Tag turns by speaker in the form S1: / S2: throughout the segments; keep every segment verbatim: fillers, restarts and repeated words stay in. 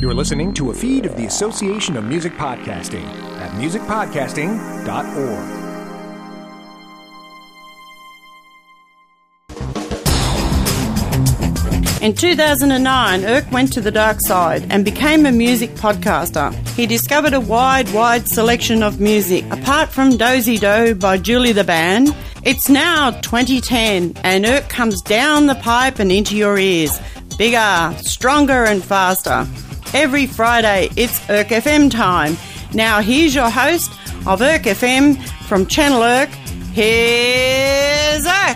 S1: You're listening to a feed of the Association of Music Podcasting at music podcasting dot org.
S2: In two thousand nine, Irk went to the dark side and became a music podcaster. He discovered a wide, wide selection of music. Apart from Dozy Do by Julie the Band, it's now twenty ten and Irk comes down the pipe and into your ears. Bigger, stronger and faster. Every Friday, it's Irk F M time. Now here's your host of Irk F M from Channel Irk. Here's Irk.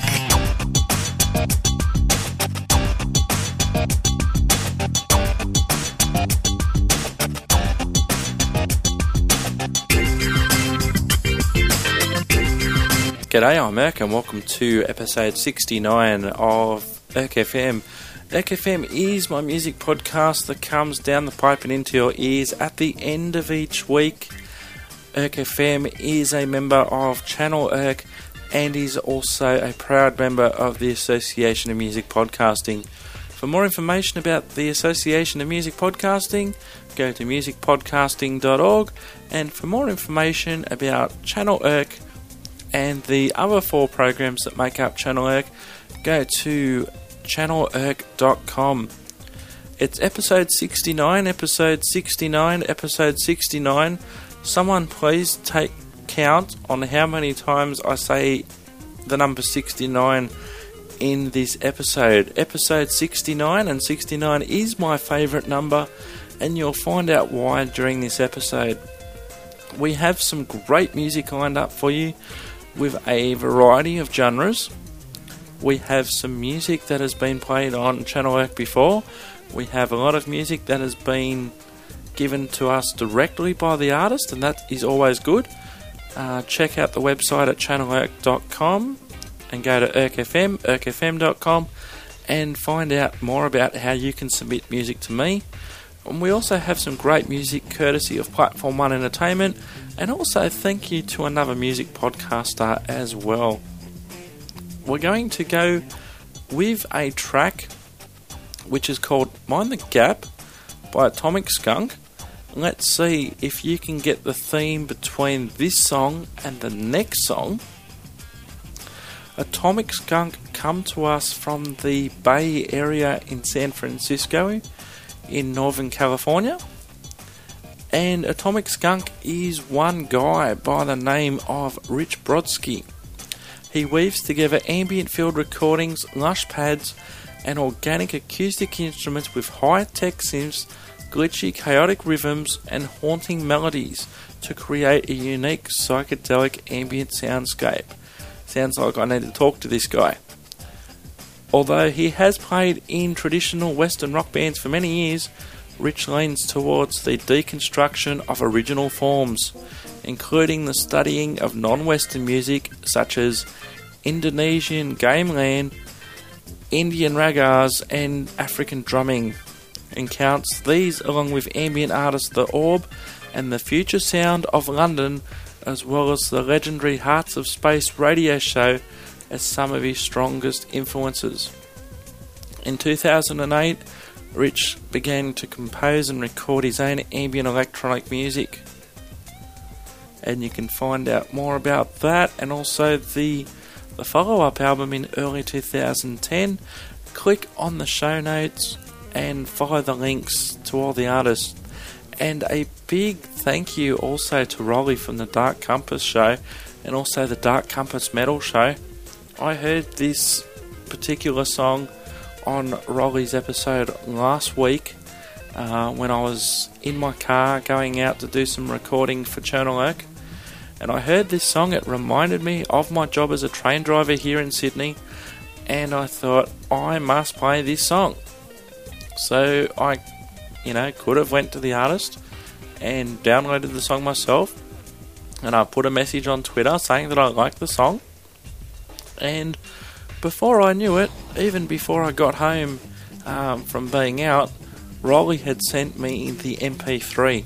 S3: G'day, I'm Irk and welcome to episode sixty-nine of Irk F M. Irk F M is my music podcast that comes down the pipe and into your ears at the end of each week. Irk F M is a member of Channel Irk and is also a proud member of the Association of Music Podcasting. For more information about the Association of Music Podcasting, go to music podcasting dot org, and for more information about Channel Irk and the other four programs that make up Channel Irk, go to channel irk dot com. It's episode sixty-nine, episode sixty-nine, episode sixty-nine. Someone please take count on how many times I say the number sixty-nine in this episode. Episode sixty-nine, and sixty-nine is my favourite number, and you'll find out why during this episode. We have some great music lined up for you with a variety of genres. We have some music that has been played on Channel Irk before. We have a lot of music that has been given to us directly by the artist, and that is always good. Uh, check out the website at channel irk dot com and go to Irk F M, irk f m dot com, and find out more about how you can submit music to me. And we also have some great music courtesy of Platform One Entertainment, and also thank you to another music podcaster as well. We're going to go with a track which is called Mind the Gap by Atomic Skunk. Let's see if you can get the theme between this song and the next song. Atomic Skunk come to us from the Bay Area in San Francisco in Northern California. And Atomic Skunk is one guy by the name of Rich Brodsky. He weaves together ambient field recordings, lush pads, and organic acoustic instruments with high-tech synths, glitchy, chaotic rhythms, and haunting melodies to create a unique psychedelic ambient soundscape. Sounds like I need to talk to this guy. Although he has played in traditional Western rock bands for many years, Rich leans towards the deconstruction of original forms, including the studying of non-Western music such as Indonesian gamelan, Indian ragas, and African drumming, and counts these along with ambient artists The Orb and the Future Sound of London, as well as the legendary Hearts of Space radio show, as some of his strongest influences. In two thousand eight, Rich began to compose and record his own ambient electronic music. And you can find out more about that and also the, the follow-up album in early two thousand ten. Click on the show notes and follow the links to all the artists. And a big thank you also to Rolly from the Dark Compass show and also the Dark Compass Metal show. I heard this particular song on Rolly's episode last week uh, when I was in my car going out to do some recording for Channel Irk, and I heard this song. It reminded me of my job as a train driver here in Sydney, and I thought I must play this song. So I, you know, could have went to the artist and downloaded the song myself, and I put a message on Twitter saying that I liked the song, and before I knew it, even before I got home um, from being out, Rolly had sent me the M P three.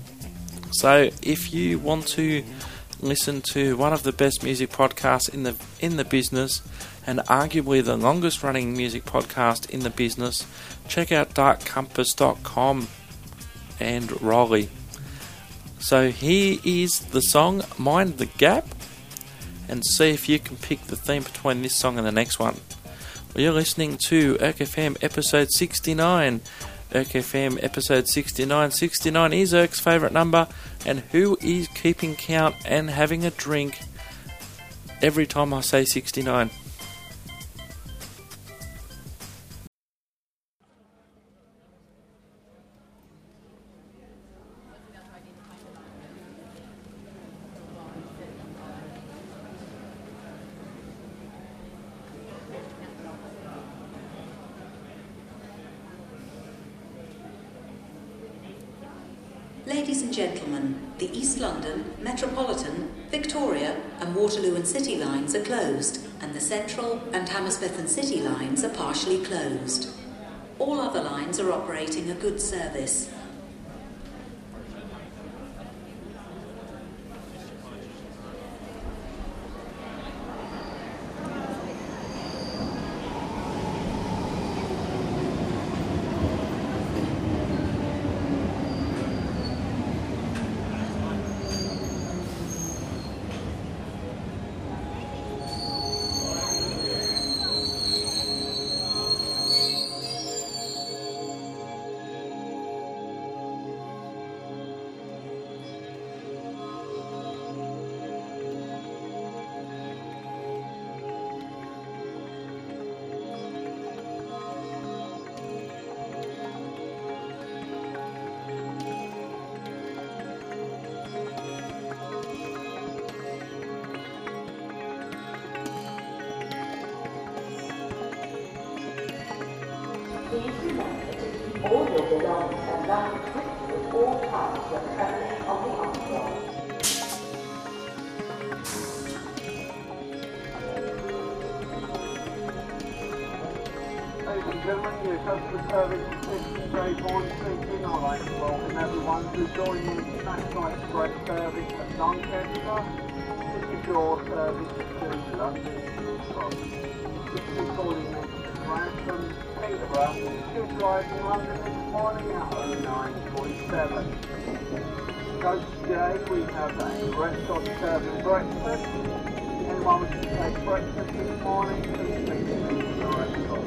S3: So if you want to listen to one of the best music podcasts in the in the business, and arguably the longest running music podcast in the business, check out dark compass dot com. and Riley. So here is the song Mind the Gap, and see if you can pick the theme between this song and the next one. Well, you're listening to E R C F M episode sixty-nine. E R C F M episode sixty-nine. sixty-nine is E R C's favourite number, and who is keeping count and having a drink every time I say sixty-nine?
S4: Ladies and gentlemen, the East London, Metropolitan, Victoria and Waterloo and City lines are closed, and the Central and Hammersmith and City lines are partially closed. All other lines are operating a good service.
S5: Please remember to keep all your belongings and luggage with you at all times when travelling on the Armstrong.
S6: Ladies and gentlemen, your customer service is J Bourne speaking. I'd like to welcome everyone to join the National Express service at Doncaster. This is your service to London from. This is calling next to Grantham, Peterborough, just driving London this morning at oh nine forty-seven. So today we have a restaurant serving breakfast. Anyone wishing to take breakfast this morning, please speak to the restaurant.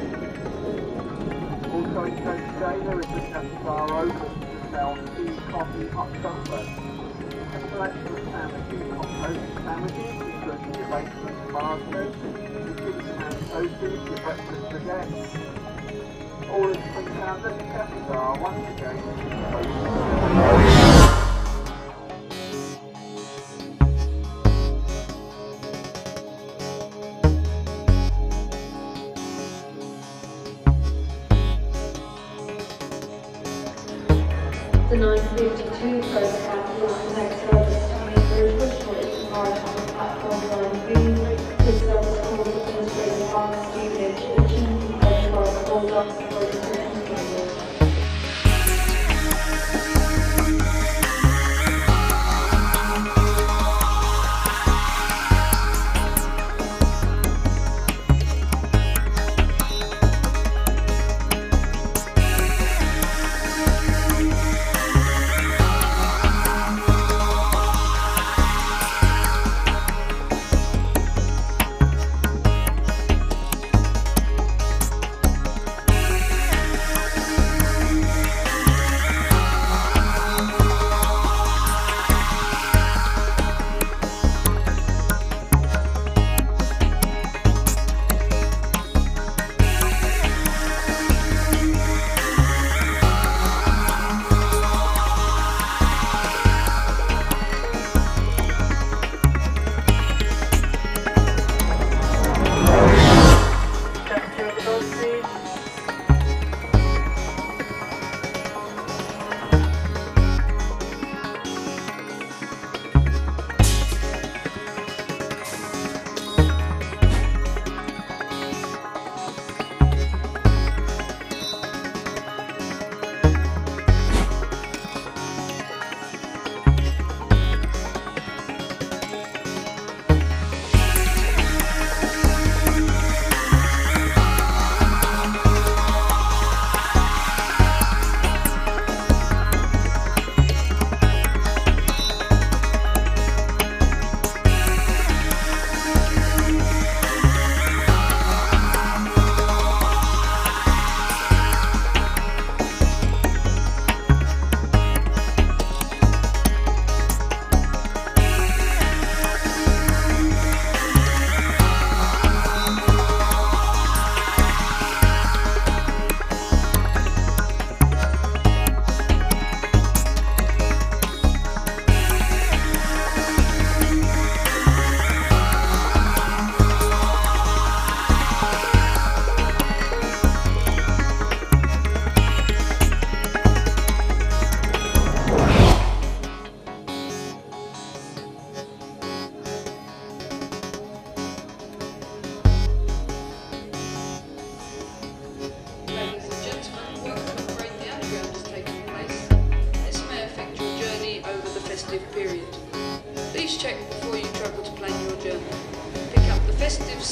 S6: Also in case today there is a cafe bar open to sell tea, coffee, hot chocolate. A selection of sandwiches, hot toast sandwiches, including your basement parsley, your chicken and toasties, your breakfast spaghetti. All is three pounds at the cafe bar, once again.
S7: The nine fifty-two program will connect service to Cambridge, which is part of the platform line B. This service calls administrative box steerage, which is the hold up for the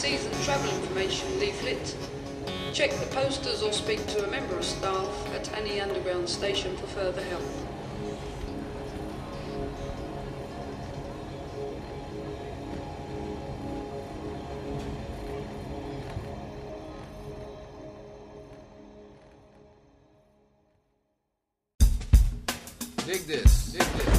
S8: season travel information leaflet. Check the posters or speak to a member of staff at any underground station for further help.
S9: Dig this, dig this.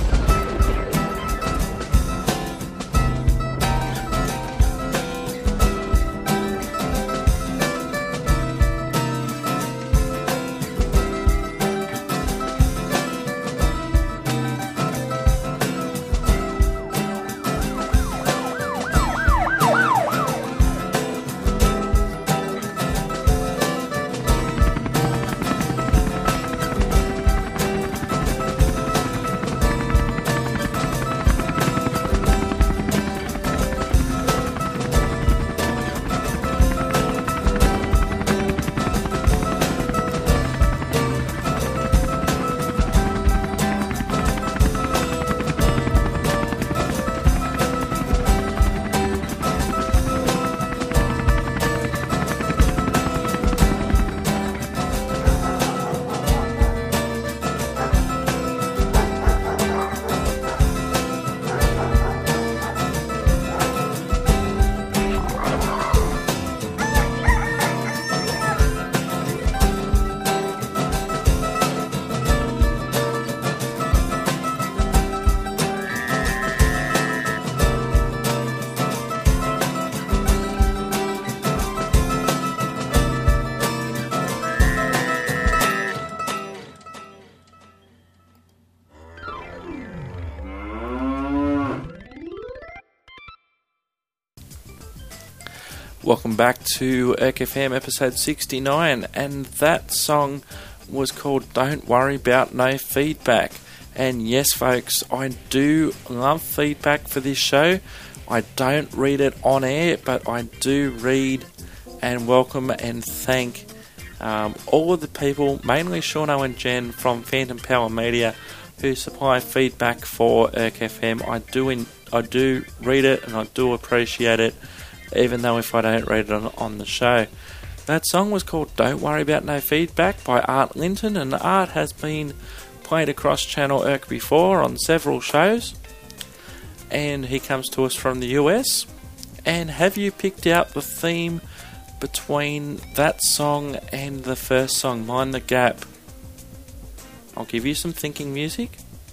S3: Welcome back to Erk F M episode sixty-nine, and that song was called Don't Worry About No Feedback. And yes folks, I do love feedback for this show. I don't read it on air, but I do read and welcome and thank um, all of the people, mainly Shauno and Jen from Phantom Power Media, who supply feedback for Erk F M. I do, in, I do read it and I do appreciate it, even though if I don't read it on, on the show. That song was called Don't Worry About No Feedback by Art Linton, and Art has been played across Channel Erk before on several shows, and he comes to us from the U S. And have you picked out the theme between that song and the first song, Mind the Gap? I'll give you some thinking music.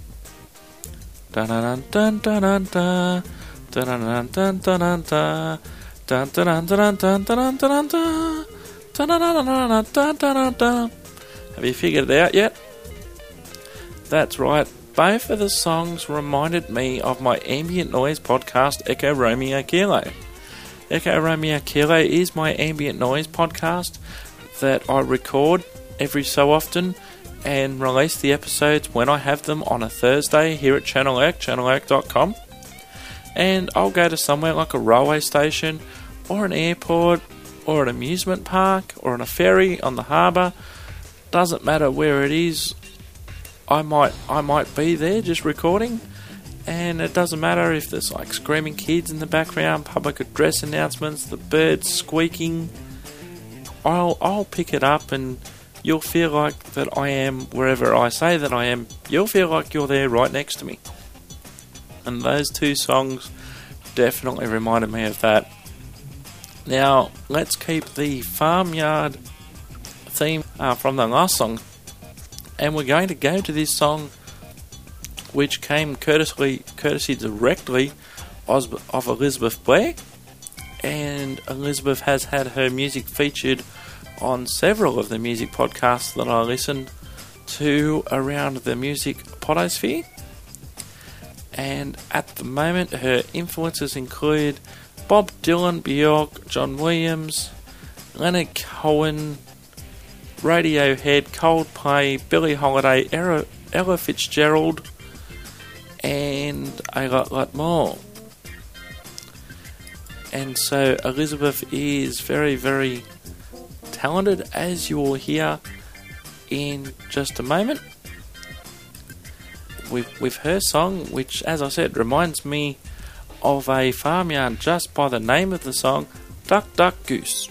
S3: Dun dun dun dun dun dun dun dun dun dun dun. Dun dun dun dun dun dun dun dun dun. Dun dun dun dun dun dun dun. Have you figured it out yet? That's right. Both of the songs reminded me of my ambient noise podcast, Echo Romeo Kilo. Echo Romeo Kilo is my ambient noise podcast that I record every so often and release the episodes when I have them on a Thursday here at Channel Erk, channel erk dot com. And I'll go to somewhere like a railway station or an airport or an amusement park or on a ferry on the harbour. Doesn't matter where it is. I might I might be there just recording, and it doesn't matter if there's like screaming kids in the background, public address announcements, the birds squeaking. I'll I'll pick it up, and you'll feel like that I am wherever I say that I am. You'll feel like you're there right next to me. And those two songs definitely reminded me of that. Now, let's keep the farmyard theme uh, from the last song. And we're going to go to this song, which came courtesy, courtesy directly of Elizabeth Blair. And Elizabeth has had her music featured on several of the music podcasts that I listen to around the music podosphere. And at the moment, her influences include Bob Dylan, Bjork, John Williams, Leonard Cohen, Radiohead, Coldplay, Billie Holiday, Ella, Ella Fitzgerald, and a lot, lot more. And so Elizabeth is very, very talented, as you will hear in just a moment. With, with her song, which, as I said, reminds me of a farmyard just by the name of the song, Duck, duck, goose.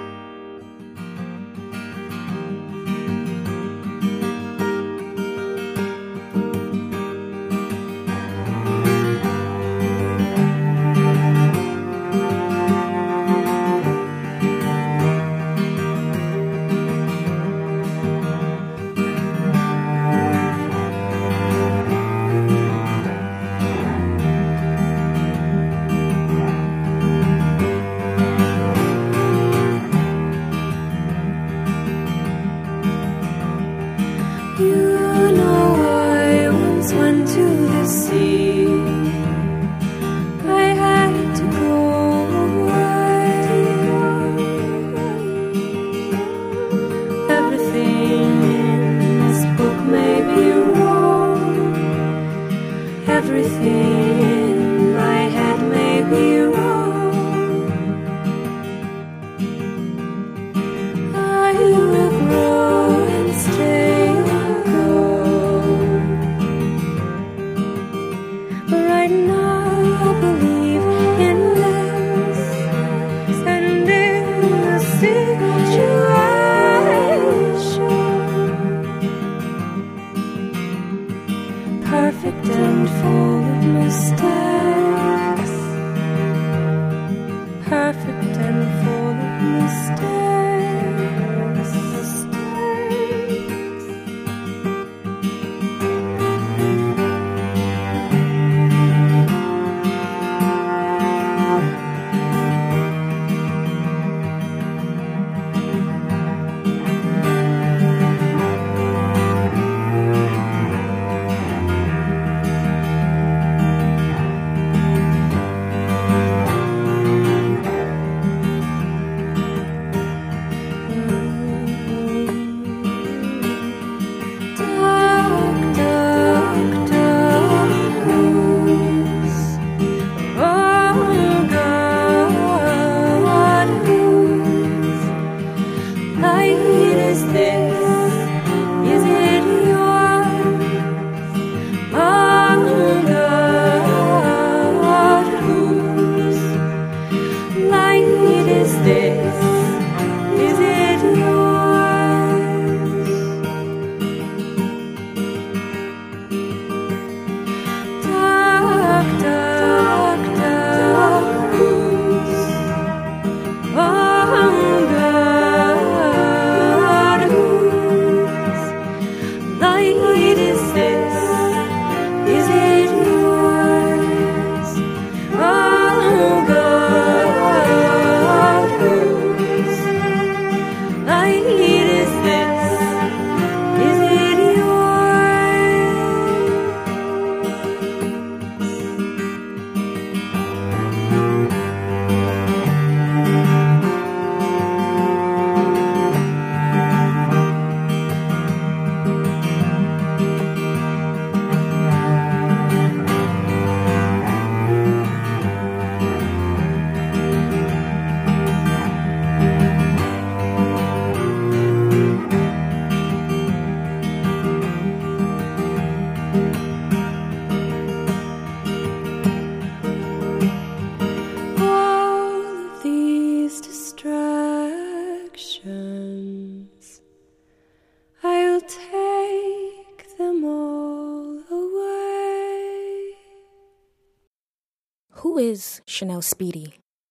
S10: Who is Chanel Speedy?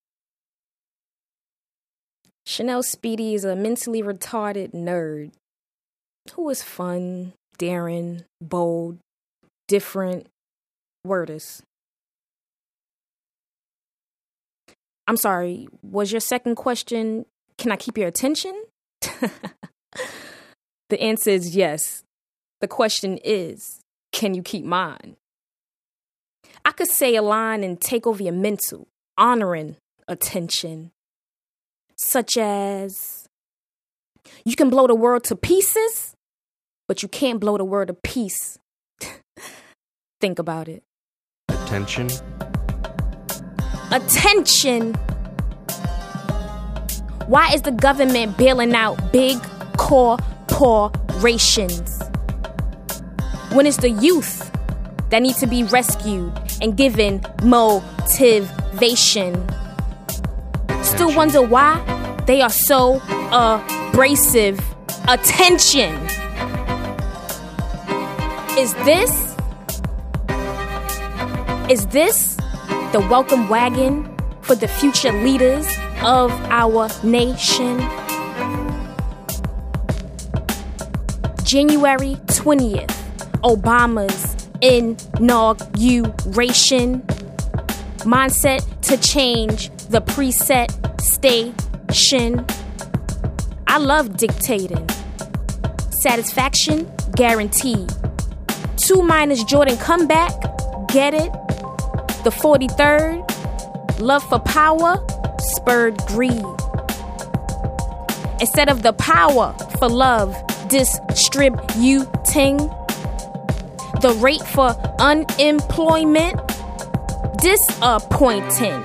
S10: Chanel Speedy is a mentally retarded nerd who is fun, daring, bold, different, wordist. I'm sorry, was your second question, can I keep your attention? The answer is yes. The question is, can you keep mine? I could say a line and take over your mental, honoring attention. Such as, you can blow the world to pieces, but you can't blow the world to peace. Think about it.
S11: Attention.
S10: Attention! Why is the government bailing out big corporations when it's the youth that need to be rescued and given motivation? still wonder why they are so abrasive. Attention. Is this, is this the welcome wagon for the future leaders of our nation? January twentieth, Obama's inauguration. Mindset to change the preset station. I love dictating. Satisfaction guaranteed. Two minus Jordan comeback. Get it? The forty-third. Love for power spurred greed. Instead of the power for love distributing, the rate for unemployment disappointing.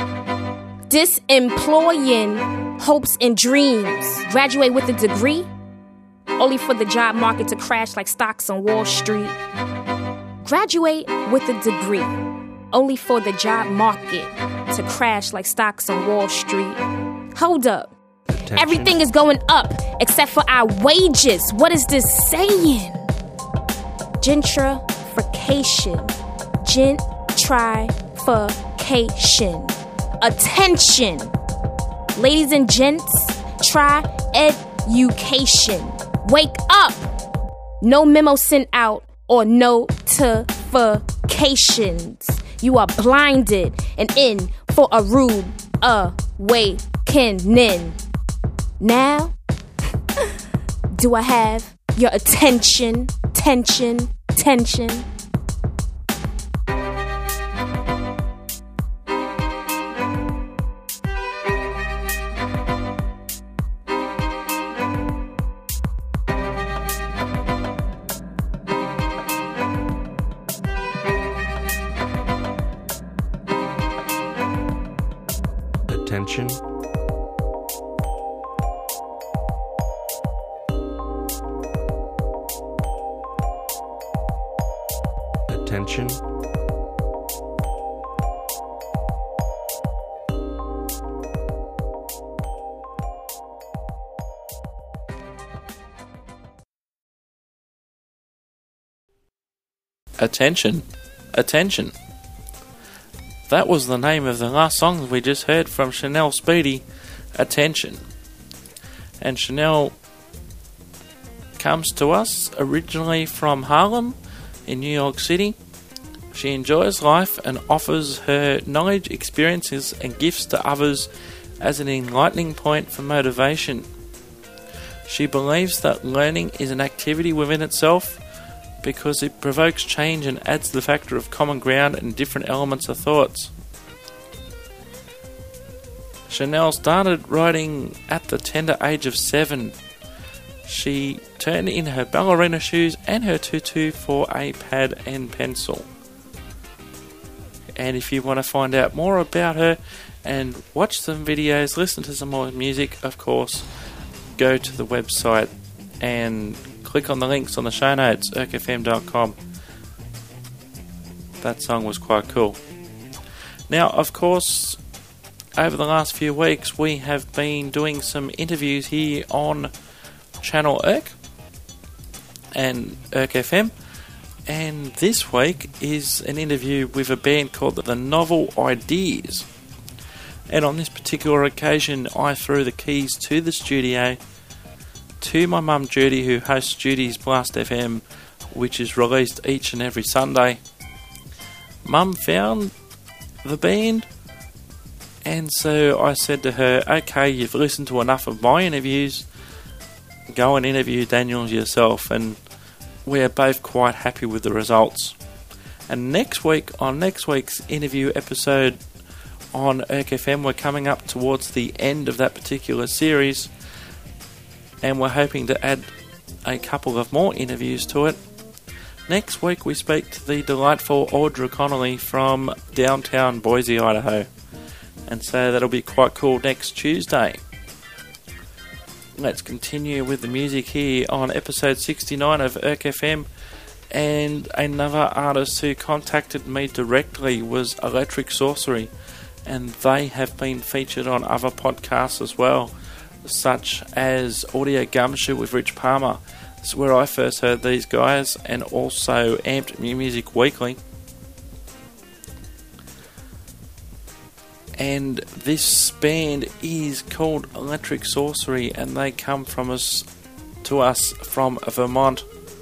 S10: Disemploying hopes and dreams. Graduate with a degree, only for the job market to crash like stocks on Wall Street. Graduate with a degree, only for the job market to crash like stocks on Wall Street. Hold up. Attention. Everything is going up except for our wages. What is this saying? Gentrification. Gentrification. Attention. Ladies and gents, try education. Wake up. No memo sent out or notifications. You are blinded and in for a rude awakening. Now, do I have your attention? Tension, tension.
S3: Attention. Attention. Attention. Attention. That was the name of the last song we just heard from Chanel Speedy, Attention. And Chanel comes to us originally from Harlem in New York City. She enjoys life and offers her knowledge, experiences and gifts to others as an enlightening point for motivation. She believes that learning is an activity within itself because it provokes change and adds the factor of common ground and different elements of thoughts. Chanel started writing at the tender age of seven. She turned in her ballerina shoes and her tutu for a pad and pencil. And if you want to find out more about her and watch some videos, listen to some more music, of course, go to the website and click on the links on the show notes, erk f m dot com. That song was quite cool. Now, of course, over the last few weeks, we have been doing some interviews here on Channel Erk and Erk F M. And this week is an interview with a band called The Novel Ideas. And on this particular occasion, I threw the keys to the studio to my mum Judy, who hosts Judy's Blast F M, which is released each and every Sunday. Mum found the band, and so I said to her, okay, you've listened to enough of my interviews, go and interview Daniel yourself. And we're both quite happy with the results. And next week, on next week's interview episode on Erk F M, we're coming up towards the end of that particular series, and we're hoping to add a couple of more interviews to it. Next week we speak to the delightful Audra Connolly from downtown Boise, Idaho, and so that'll be quite cool next Tuesday. Let's continue with the music here on episode sixty-nine of Erk F M. And another artist who contacted me directly was Electric Sorcery, and they have been featured on other podcasts as well, such as Audio Gumshoe with Rich Palmer. This is where I first heard these guys, and also Amped Music Weekly. And this band is called Electric Sorcery, and they come from us to us from Vermont.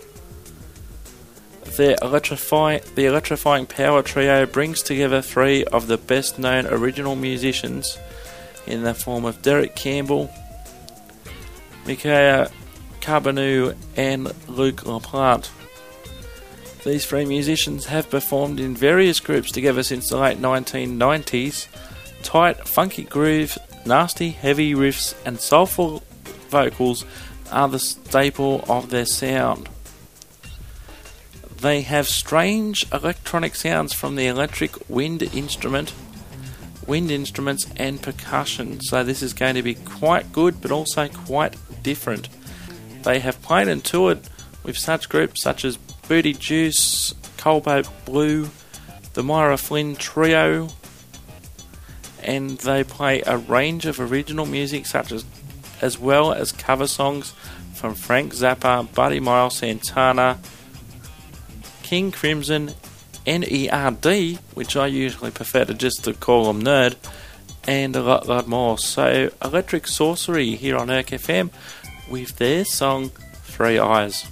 S3: Their electrify, the electrifying power trio brings together three of the best known original musicians in the form of Derek Campbell, Mikhail Carbonu and Luke LaPlante. These three musicians have performed in various groups together since the late nineteen nineties. Tight, funky grooves, nasty, heavy riffs and soulful vocals are the staple of their sound. They have strange electronic sounds from the electric wind instrument, wind instruments and percussion, so this is going to be quite good but also quite different. They have played and toured with such groups such as Booty Juice, Coalboat Blue, the Myra Flynn Trio, and they play a range of original music such as as well as cover songs from Frank Zappa, Buddy Miles Santana, King Crimson, N E R D, which I usually prefer to just to call them Nerd, and a lot, lot more. So Electric Sorcery here on Erk F M with their song Three Eyes.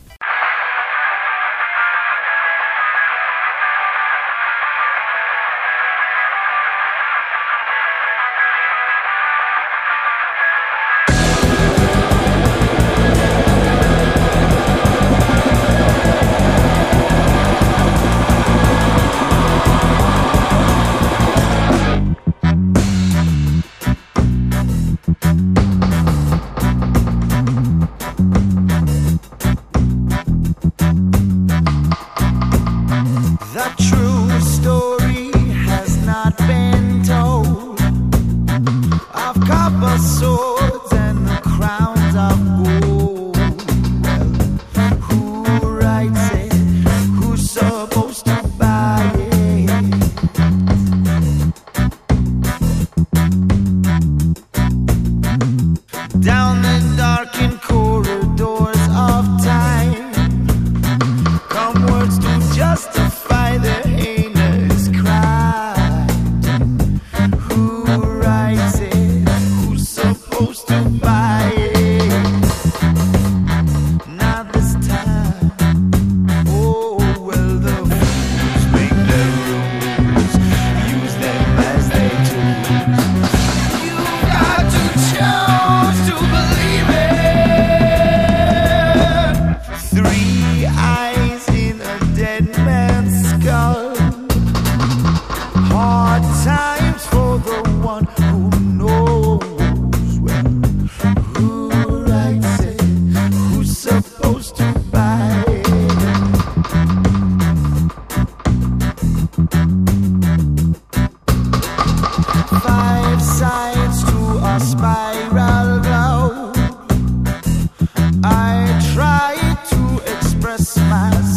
S11: I try to express myself.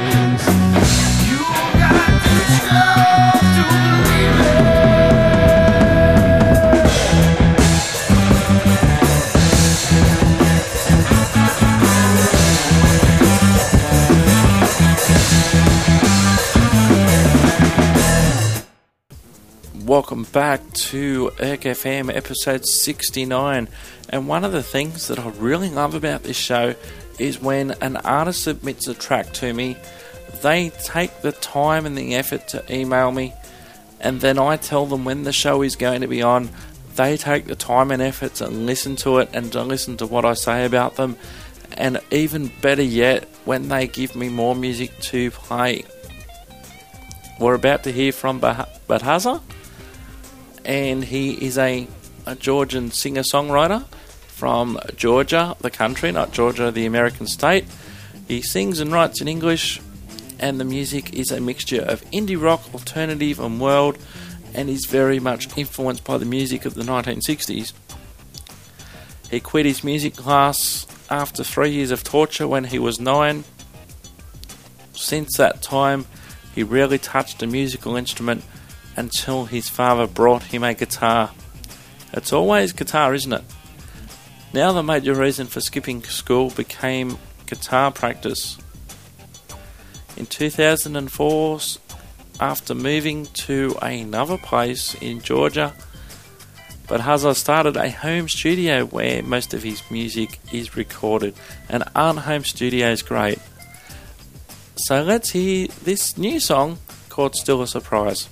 S3: Welcome back to Erk F M episode sixty-nine, and one of the things that I really love about this show is when an artist submits a track to me, they take the time and the effort to email me, and then I tell them when the show is going to be on. They take the time and effort to listen to it and to listen to what I say about them, and even better yet, when they give me more music to play. We're about to hear from bah- Badhaza, and he is a, a Georgian singer-songwriter from Georgia, the country, not Georgia, the American state. He sings and writes in English, and the music is a mixture of indie rock, alternative and world, and is very much influenced by the music of the nineteen sixties. He quit his music class after three years of torture when he was nine. Since that time, he rarely touched a musical instrument until his father brought him a guitar. It's always guitar, isn't it? Now the major reason for skipping school became guitar practice. In two thousand four, after moving to another place in Georgia, Badhaza started a home studio where most of his music is recorded. And aren't home studios great? So let's hear this new song called Still a Surprise.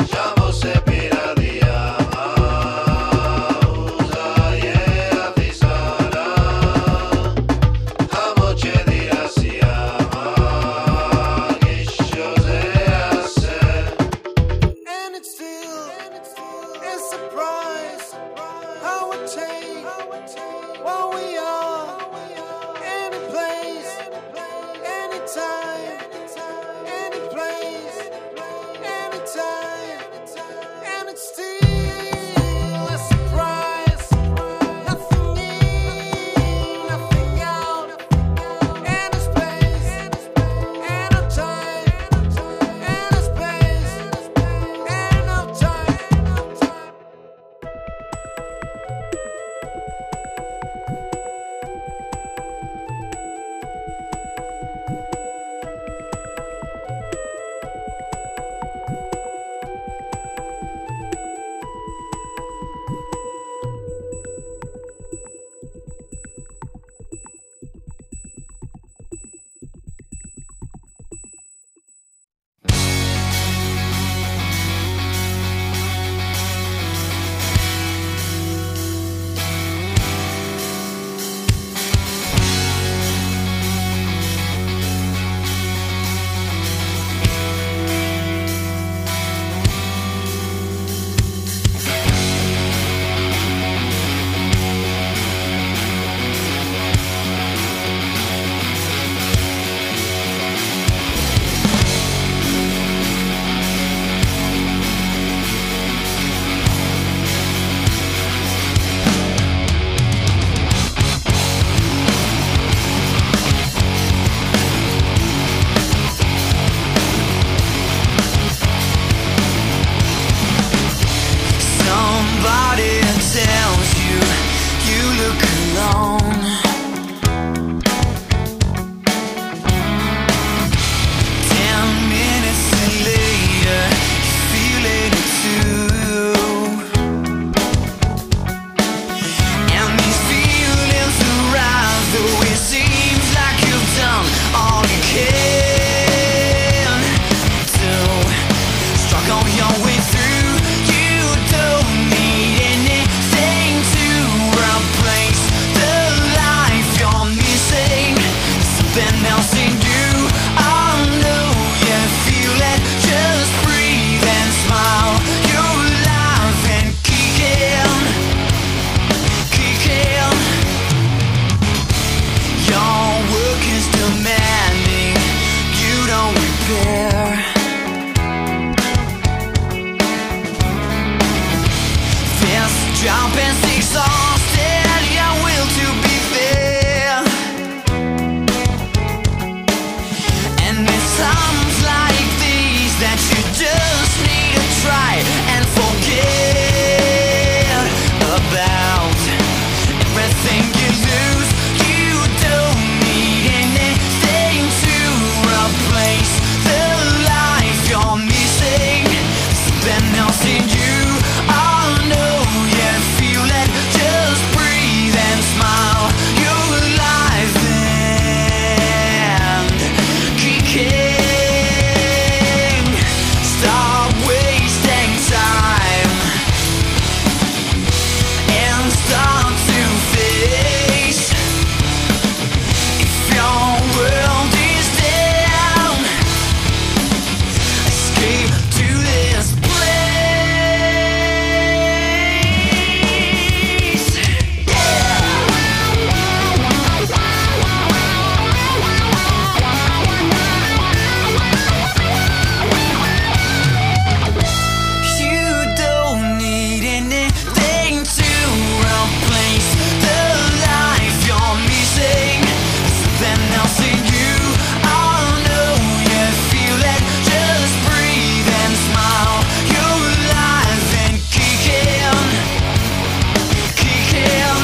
S11: This despair. Fist jumping, exhausted, your will to be fair. And it's times like these that you just need to try and forget about everything you lose. You don't need anything to replace the life you're missing. Something else in you, oh no, you feel it. Just breathe and smile. You're alive and kicking. Stop wasting time and start to face. If your world is down, escape to this place. You don't need anything to replace the life you're missing. Something else in you, oh no, you feel it. Just breathe and smile. You're alive and kicking, kicking.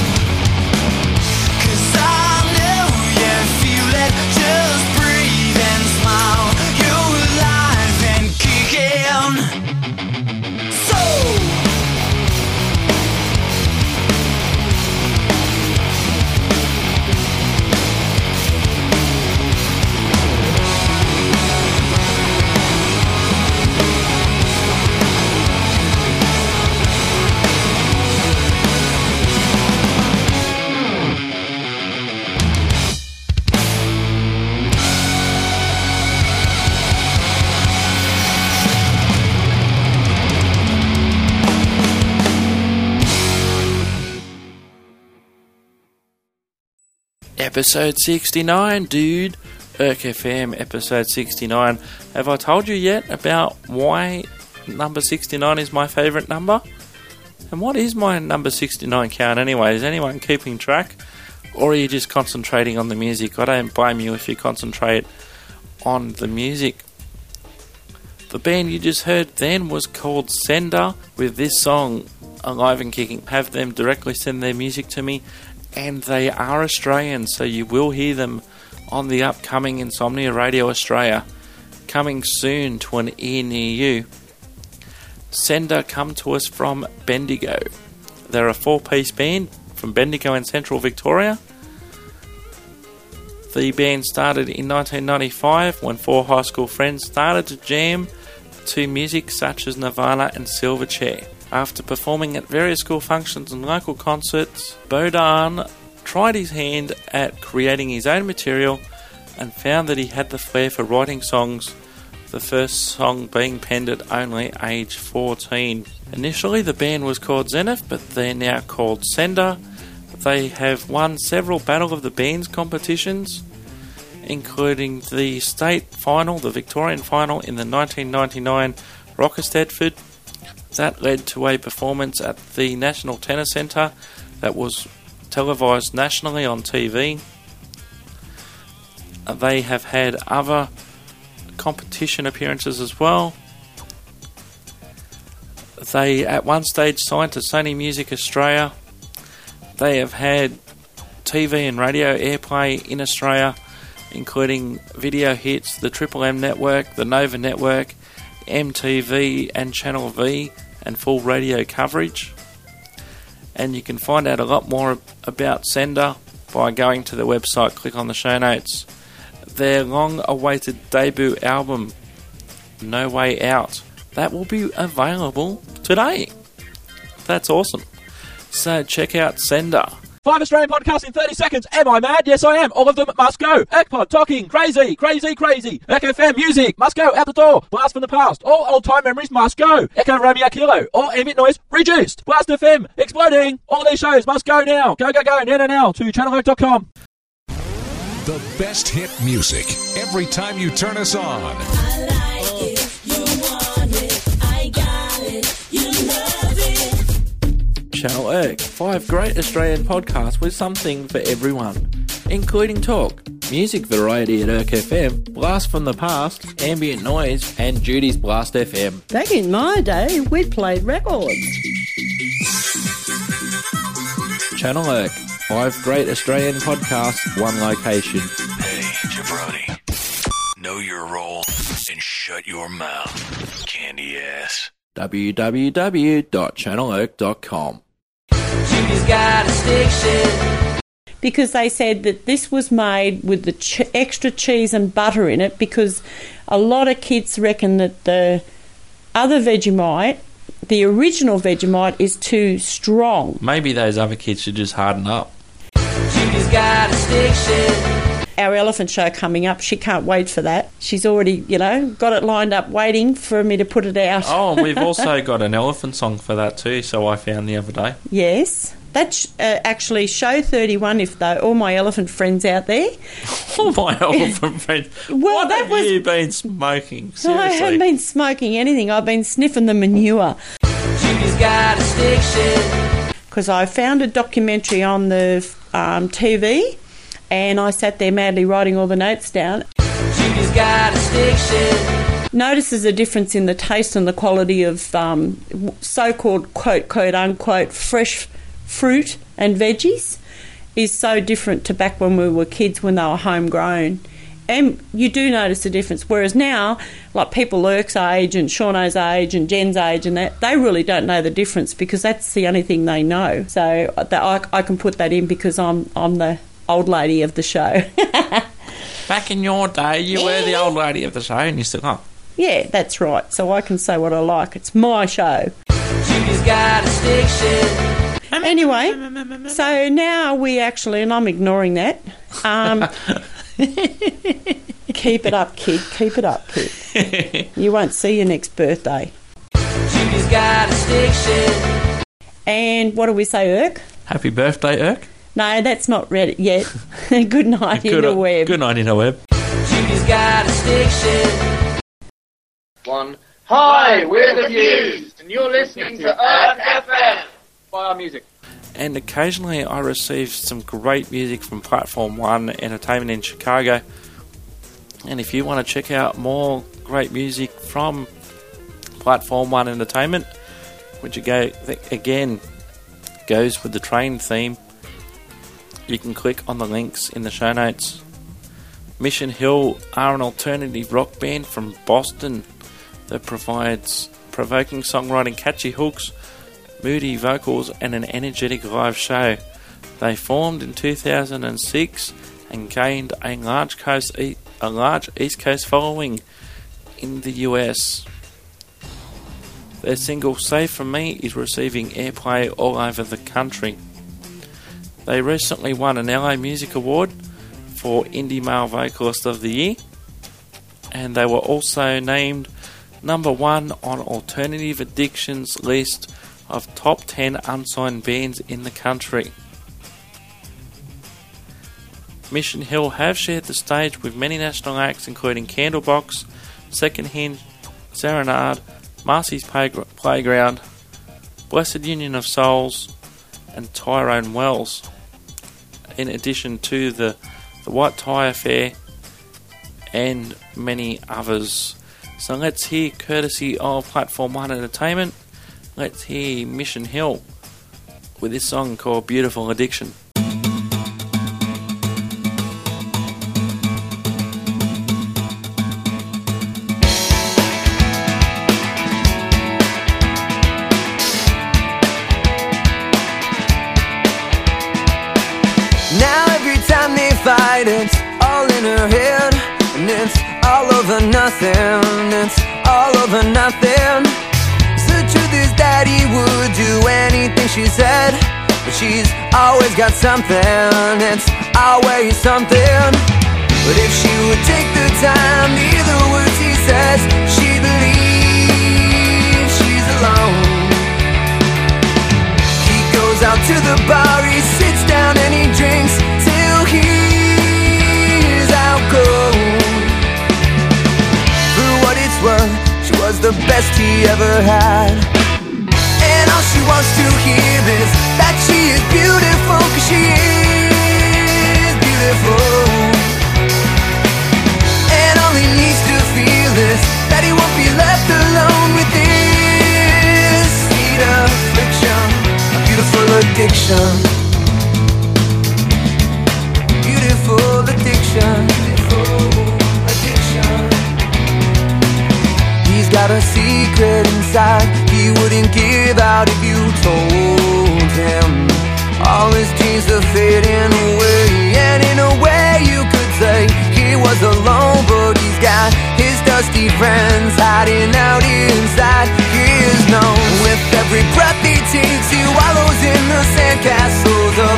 S11: 'Cause I know you feel it. Just breathe and smile. You're alive and kicking. So
S3: Episode sixty-nine, dude. Urk F M, episode sixty-nine. Have I told you yet about why number sixty-nine is my favourite number? And what is my number sixty-nine count anyway? Is anyone keeping track? Or are you just concentrating on the music? I don't blame you if you concentrate on the music. The band you just heard then was called Sender, with this song, Alive and Kicking. Have them directly send their music to me. And they are Australian, so you will hear them on the upcoming Insomnia Radio Australia, coming soon to an ear near you. Sender come to us from Bendigo. They're a four-piece band from Bendigo in central Victoria. The band started in nineteen ninety-five when four high school friends started to jam to music such as Nirvana and Silverchair. After performing at various school functions and local concerts, Bodan tried his hand at creating his own material and found that he had the flair for writing songs, the first song being penned at only age fourteen. Initially the band was called Zenith, but they're now called Sender. They have won several Battle of the Bands competitions, including the state final, the Victorian final in the nineteen ninety-nine Rocker Stedford. That led to a performance at the National Tennis Centre that was televised nationally on T V. They have had other competition appearances as well. They at one stage signed to Sony Music Australia. They have had T V and radio airplay in Australia, including Video Hits, the Triple M Network, the Nova Network, M T V and Channel V, and full radio coverage. And you can find out a lot more about Sender by going to the website, click on the show notes. Their long-awaited debut album, No Way Out, that will be available today. That's awesome. So check out Sender.
S12: Five Australian podcasts in thirty seconds. Am I mad? Yes, I am. All of them must go. Ekpod, talking, crazy, crazy, crazy. Urk F M, music, must go, out the door. Blast from the past. All old-time memories must go. Echo Romeo Kilo. All ambient noise reduced. Blast F M, exploding. All of these shows must go now. Go, go, go, now, now, now to channel oak dot com.
S13: The best hit music every time you turn us on.
S11: I like it, you want it, I got it, you love it.
S3: Channel Erk, five great Australian podcasts with something for everyone, including talk, music variety at Erk F M, Blast from the Past, ambient noise, and Judy's Blast F M.
S2: Back in my day, we'd played records.
S3: Channel Erk, five great Australian podcasts, one location.
S14: Hey, jabroni. Know your role and shut your mouth, candy ass.
S3: w w w dot channel erk dot com.
S11: Judy's got a stick shit.
S2: Because they said that this was made with the ch- extra cheese and butter in it, because a lot of kids reckon that the other Vegemite, the original Vegemite, is too strong.
S3: Maybe those other kids should just harden up.
S11: Judy's got a stick shit.
S2: Our elephant show coming up, she can't wait for that. She's already, you know, got it lined up waiting for me to put it out.
S3: Oh, and we've also got an elephant song for that too, so I found the other day.
S2: Yes. That's uh, actually show thirty-one, if though, all my elephant friends out there.
S3: All my elephant friends.
S2: Well,
S3: what
S2: that
S3: have
S2: was...
S3: you been smoking? Seriously.
S2: I haven't been smoking anything. I've been sniffing the manure.
S11: Judy's got a stick shit.
S2: Because I found a documentary on the um, T V, and I sat there madly writing all the notes down.
S11: Judy's got a stick shit.
S2: Notices a difference in the taste and the quality of um, so-called quote, quote, unquote, fresh fruit and veggies is so different to back when we were kids, when they were homegrown. And you do notice a difference. Whereas now, like people Erk's age and Shauno's age and Jen's age and that, they really don't know the difference, because that's the only thing they know. So that I, I can put that in because I'm I'm the old lady of the show.
S3: Back in your day, you were the old lady of the show, and you still are.
S2: Yeah, that's right. So I can say what I like. It's my show.
S11: Judy's got a stick shit.
S2: Anyway, so now we actually, and I'm ignoring that. Um, keep it up, kid. Keep it up, kid. You won't see your next birthday.
S11: Judy's got a stick shit.
S2: And what do we say, Erk?
S3: Happy birthday, Erk.
S2: No, that's not ready yet. Good night,
S3: Good,
S2: interweb.
S3: Good night, interweb.
S11: Judy's got a stick shit.
S15: One. Hi, we're the Views, and you're listening to Erk F M. Buy our music.
S3: And occasionally I receive some great music from Platform One Entertainment in Chicago. And if you want to check out more great music from Platform One Entertainment, which again goes with the train theme, you can click on the links in the show notes. Mission Hill are an alternative rock band from Boston that provides provoking songwriting, catchy hooks, moody vocals, and an energetic live show. They formed in two thousand six and gained a large coast, a large East Coast following in the U S. Their single "Save From Me" is receiving airplay all over the country. They recently won an L A Music Award for Indie Male Vocalist of the Year, and they were also named number one on Alternative Addiction's list of top ten unsigned bands in the country. Mission Hill have shared the stage with many national acts including Candlebox, Secondhand Serenade, Marcy's Playground, Blessed Union of Souls, and Tyrone Wells, in addition to the, the White Tie Affair and many others. So let's hear, courtesy of Platform One Entertainment, let's hear Mission Hill with this song called Beautiful Addiction.
S11: Now every time they fight, it's all in her head, and it's all over nothing, it's all over nothing. The truth is that he would do anything she said, but she's always got something, it's always something. But if she would take the time to hear the words he says, she believes she's alone. He goes out to the bar, he sits down and he drinks till he she ever had. And all she wants to hear is that she is beautiful, 'cause she is beautiful. And all he needs to feel is that he won't be left alone with this sweet affliction, a beautiful addiction. Beautiful addiction. Beautiful addiction. He's got a secret inside he wouldn't give out if you told him. All his dreams are fading away, and in a way you could say he was alone, but he's got his dusty friends hiding out inside his nose. With every breath he takes, he wallows in the sandcastles of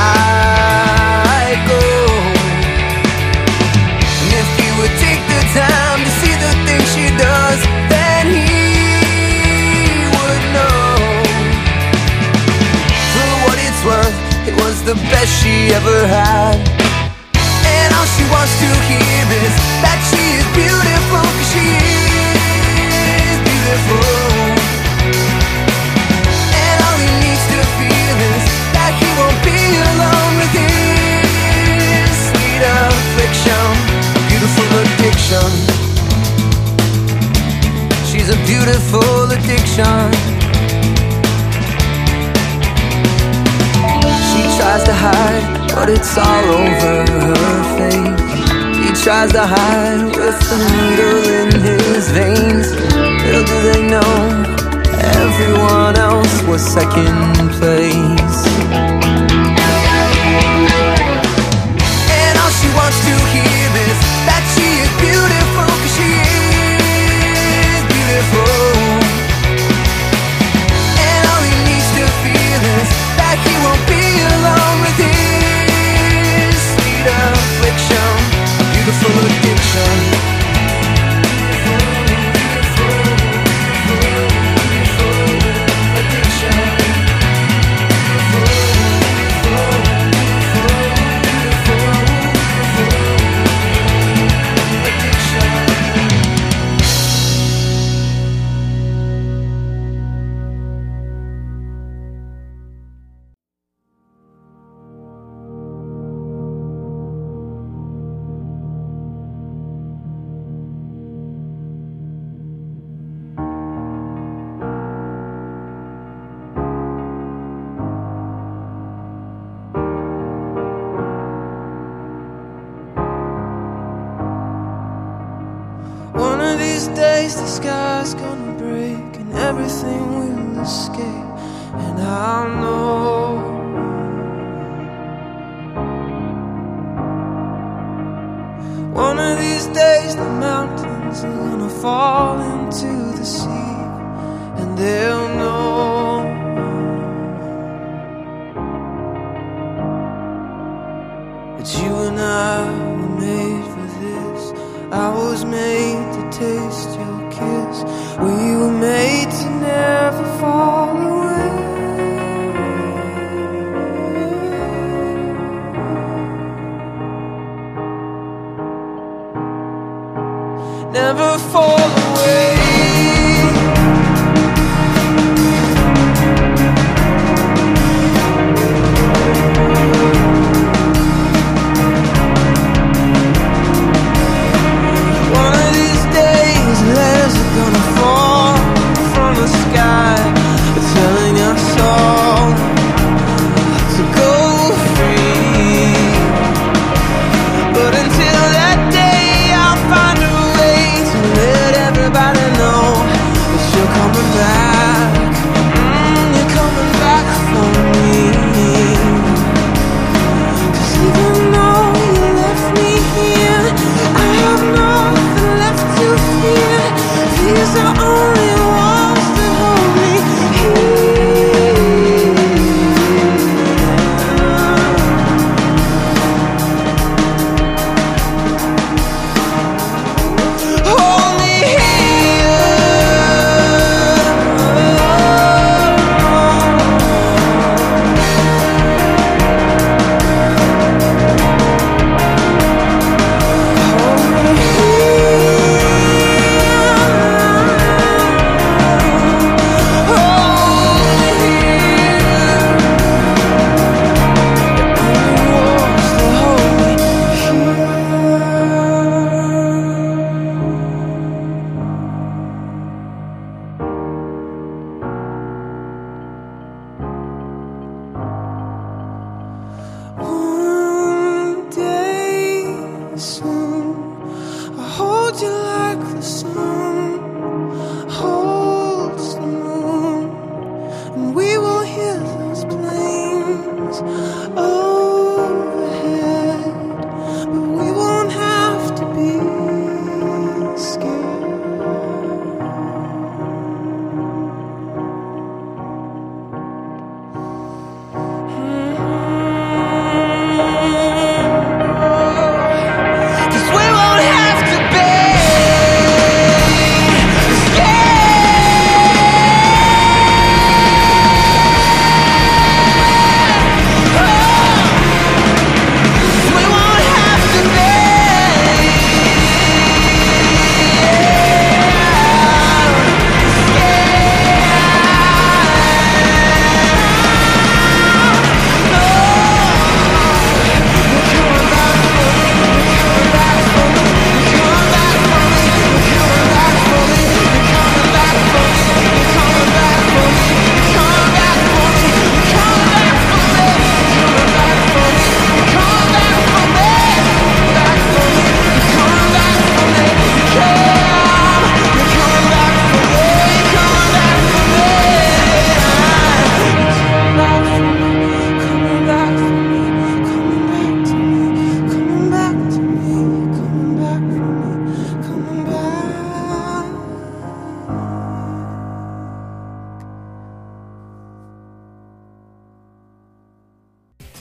S11: white gold. And if he would take the time to see the things she does, then he would know. For what it's worth, it was the best she ever had. And all she wants to hear is that she is beautiful, 'cause she is beautiful. And all he needs to feel is that he won't be alone with his sweet affliction, beautiful addiction. She's a beautiful addiction. She tries to hide, but it's all over her face. He tries to hide with the needle in his veins. Little do they know, everyone else was second place. And all she wants to hear is that she is beautiful, 'cause she is beautiful. And all he needs to feel is that he won't be alone with his sweet affliction, a beautiful addiction.
S16: One of these days the sky's gonna break and everything will escape, and I'll know. One of these days the mountains are gonna fall into the sea, and they'll know. That you and I were made for this. I was made to taste your kiss. We were made to never fall away. Never fall away. Telling us all to go free, but until that day I'll find a way to let everyone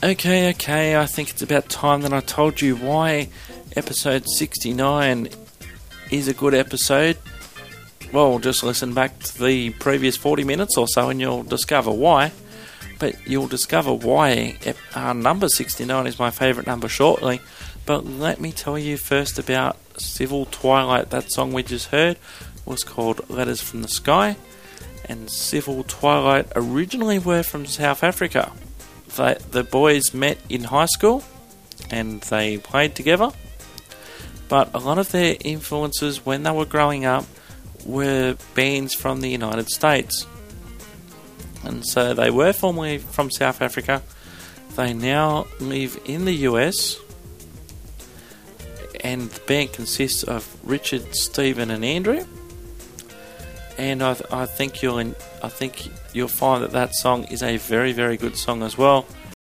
S3: Okay, okay, I think it's about time that I told you why episode sixty-nine is a good episode. Well, just listen back to the previous forty minutes or so and you'll discover why. But you'll discover why uh, number sixty-nine is my favourite number shortly. But let me tell you first about Civil Twilight. That song we just heard was called Letters from the Sky. And Civil Twilight originally were from South Africa. They, the boys met in high school and they played together. But a lot of their influences when they were growing up were bands from the United States. And so they were formerly from South Africa. They now live in the U S. And the band consists of Richard, Stephen and Andrew. And I, th- I think you'll in- I think you'll find that that song is a very, very good song as well.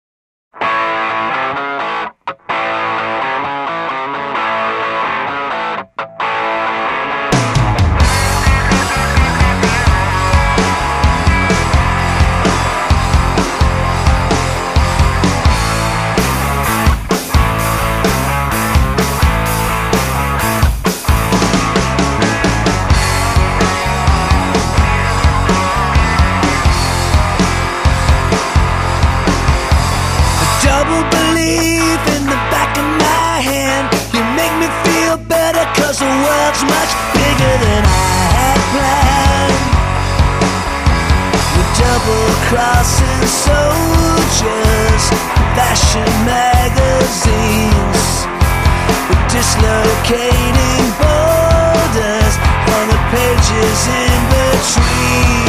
S11: Crossing soldiers, fashion magazines, we're dislocating borders on the pages in between.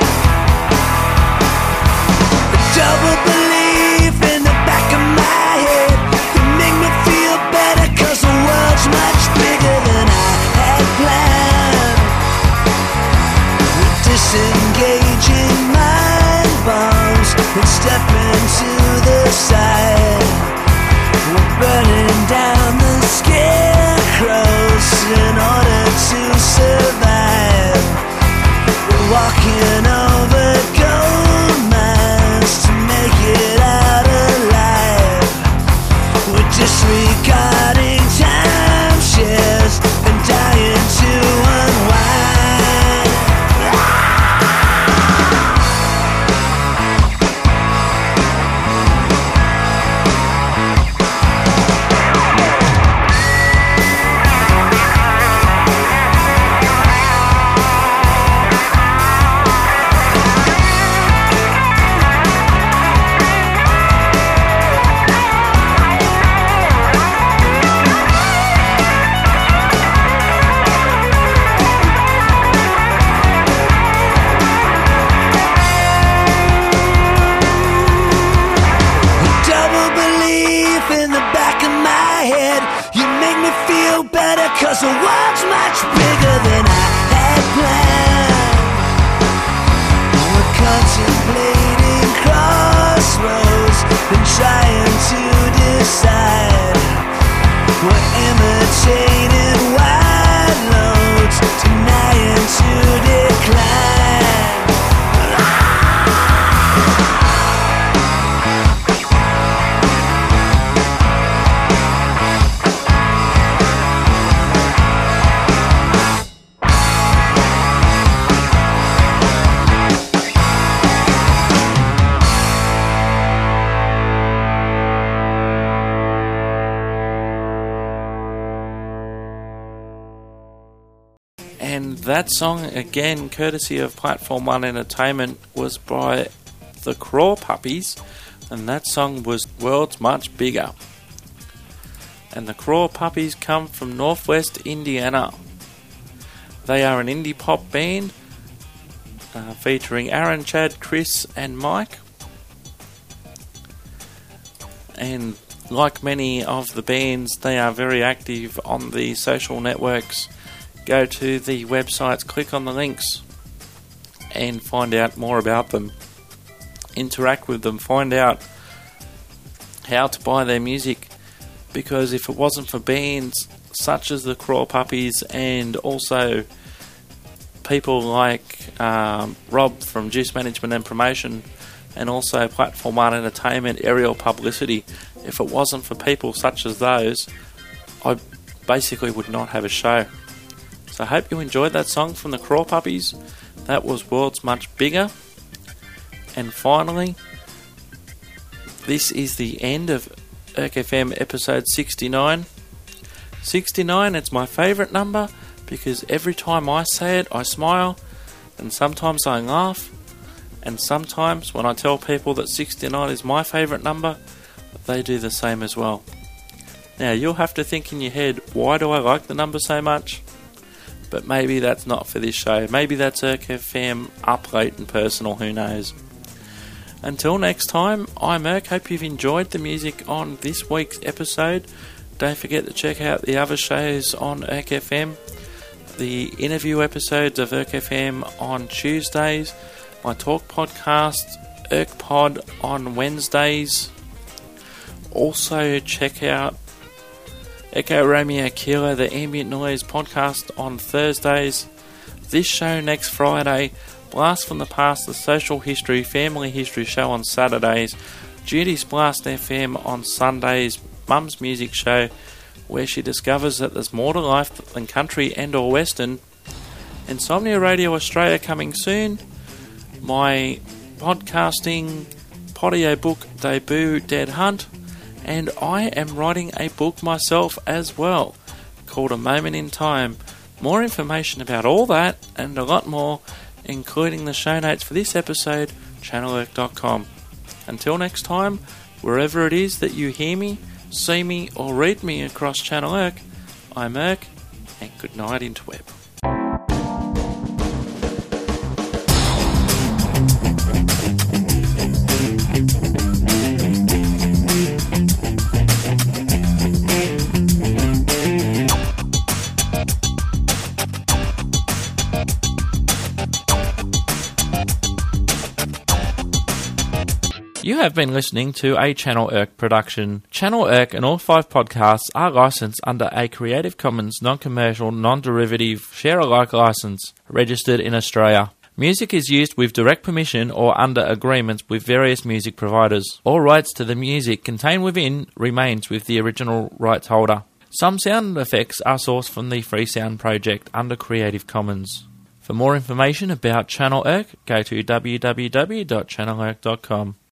S11: A double belief in the back of my head, you make me feel better cause the world's much bigger than I had planned. We're disengaging my bombs and step into the side. We're burning down the scarecrows in order to survive. We're walking over gold mines to make it out alive. We're disregarding timeshares and dying to unwind. Cause the world's much bigger than I had planned. We're contemplating crossroads and trying to decide. We're imitating wide loads, denying to decline.
S3: And that song, again, courtesy of Platform One Entertainment, was by the Craw Puppies, and that song was World's Much Bigger. And the Craw Puppies come from Northwest Indiana. They are an indie pop band uh, featuring Aaron, Chad, Chris and Mike. And like many of the bands, they are very active on the social networks. Go to the websites, click on the links and find out more about them. Interact with them, find out how to buy their music, because if it wasn't for bands such as the Craw Puppies and also people like um, Rob from Juice Management and Promotion and also Platform one Entertainment aerial publicity. If it wasn't for people such as those, I basically would not have a show. So I hope you enjoyed that song from the Craw Puppies. That was World's Much Bigger. And finally, this is the end of E R C F M episode sixty-nine. sixty-nine, it's my favourite number because every time I say it, I smile, and sometimes I laugh, and sometimes when I tell people that sixty-nine is my favourite number, they do the same as well. Now, you'll have to think in your head, why do I like the number so much? But maybe that's not for this show. Maybe that's E R C F M up late and personal, who knows. Until next time, I'm Erk. Hope you've enjoyed the music on this week's episode. Don't forget to check out the other shows on E R C F M. The interview episodes of E R C F M on Tuesdays. My talk podcast, E R C Pod, on Wednesdays. Also check out Echo Romeo Kilo, the Ambient Noise podcast, on Thursdays. This show next Friday. Blast from the Past, the Social History, Family History show on Saturdays. Judy's Blast F M on Sundays. Mum's Music Show, where she discovers that there's more to life than country and or western. Insomnia Radio Australia coming soon. My podcasting Podio book debut, Dead Hunt. And I am writing a book myself as well, called A Moment in Time. More information about all that and a lot more, including the show notes for this episode, channel erk dot com. Until next time, wherever it is that you hear me, see me, or read me across Channel Erk, I'm Erk, and good night, interweb. You have been listening to a Channel Erk production. Channel Erk and all five podcasts are licensed under a Creative Commons non-commercial, non-derivative, share-alike license, registered in Australia. Music is used with direct permission or under agreements with various music providers. All rights to the music contained within remains with the original rights holder. Some sound effects are sourced from the Free Sound Project under Creative Commons. For more information about Channel Erk, go to w w w dot channel erk dot com.